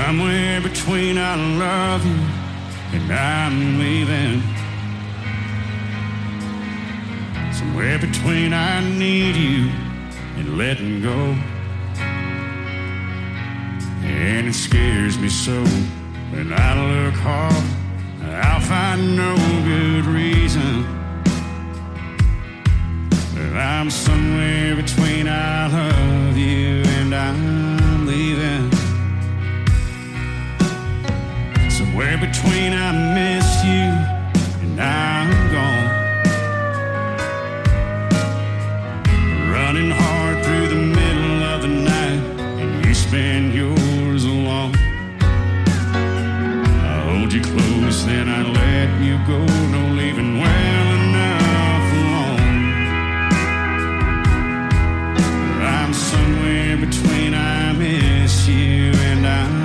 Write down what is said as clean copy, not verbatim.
Somewhere between I love you and I'm leaving. Somewhere between I need you and letting go. And it scares me so when I look hard, I'll find no good reason. But I'm somewhere between I love you and I'm leaving. Somewhere between I miss you and I'm gone. Running hard through the middle of the night and you spend yours alone. I hold you close, then I let you go. No leaving well enough alone. I'm somewhere between I miss you and I'm